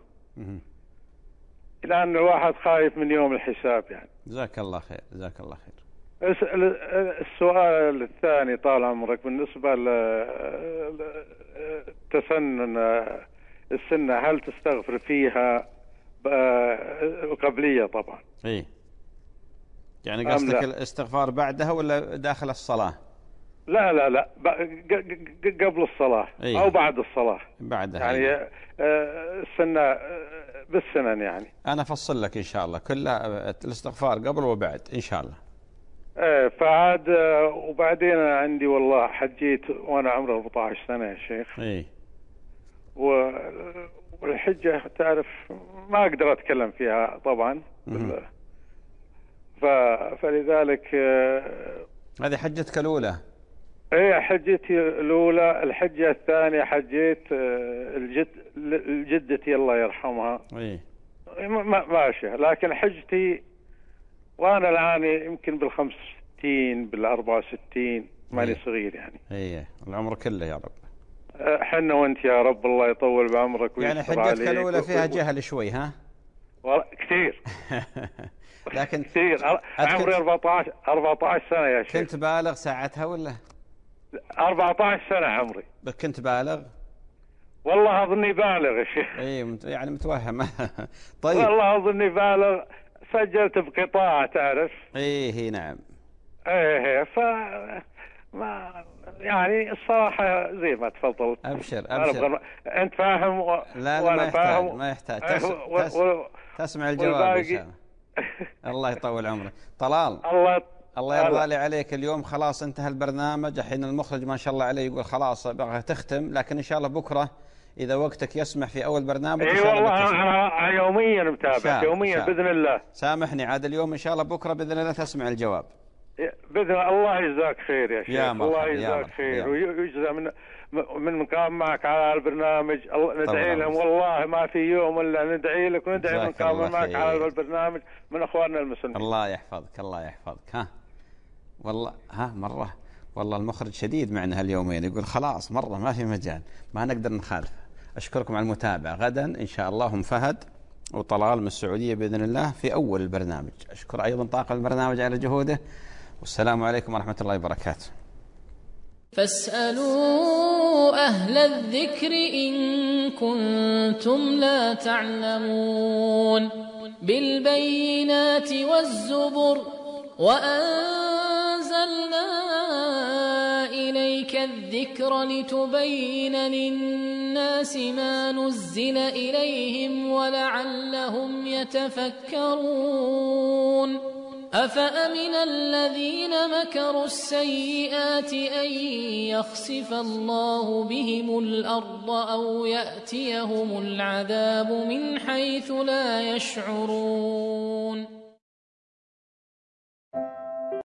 لأن الواحد خايف من يوم الحساب يعني. جزاك الله خير. جزاك الله خير. السؤال الثاني طال عمرك بالنسبة لتسنن السنة هل تستغفر فيها قبلية طبعا؟ ايه يعني قصدك الاستغفار بعدها ولا داخل الصلاة؟ لا لا لا قبل الصلاة. إيه؟ أو بعد الصلاة بعدها يعني السنة بالسنن يعني. أنا أفصل لك إن شاء الله كلها الاستغفار قبل وبعد إن شاء الله. فعاد وبعدين أنا عندي والله حجيت وأنا عمري 14 سنة يا شيخ. إيه. والحجة تعرف ما أقدر أتكلم فيها طبعا. فلذلك هذه حجتك الأولى؟ ايه حجتي الأولى. الحجة الثانية حجيت الجدتي الله يرحمها. ايه ماشية. لكن حجتي وأنا الآن يمكن بال65 بال64 ماني صغير يعني. ايه العمر كله يا رب. حنا وانت يا رب الله يطول بعمرك يعني حجتك الأولى فيها جهل شوي ها؟ كثير. لكن كثير. عمري 14 سنة يا شيخ. كنت بالغ ساعتها ولا؟ 14 سنة عمري. كنت بالغ؟ والله أظني بالغ يا شيخ. اي يعني متوهم. طيب والله أظني بالغ. سجلت بقطاع تعرف. ايه نعم. ايه ما يعني الصراحة زي ما تفضلت. أبشر. أنت فاهم لا وأنا فاهم. ما يحتاج. تسمع الجواب إن شاء الله. الله يطول عمرك. طلال الله يرضى لي عليك. اليوم خلاص انتهى البرنامج. الحين المخرج ما شاء الله عليه يقول خلاص بغى تختم لكن إن شاء الله بكرة إذا وقتك يسمح في أول برنامج. اي والله أنا يوميا متابع يوميا بإذن الله. سامحني عاد اليوم إن شاء الله بكرة بإذن الله تسمع الجواب. بإذن الله يجزاك خير يا شيخ. الله يجزاك خير ويجزى من مكان معك على البرنامج. ندعي لهم والله ما في يوم الا ندعي لك وندعي من كان معك على البرنامج من اخواننا المسلمين. الله يحفظك. الله يحفظك. والله مرة والله المخرج شديد معنا هاليومين يقول خلاص مرة ما في مجال ما نقدر نخالف. أشكركم على المتابعة. غدا إن شاء الله هم فهد وطلال من السعودية بإذن الله في أول البرنامج. أشكر أيضا طاقم البرنامج على جهوده والسلام عليكم ورحمة الله وبركاته. فاسألوا أهل الذكر إن كنتم لا تعلمون بالبينات والزبر وأنزلنا إليك الذكر لتبين للناس ما نزل إليهم ولعلهم يتفكرون أفأمن الذين مكروا السيئات أن يخسف الله بهم الأرض أو يأتيهم العذاب من حيث لا يشعرون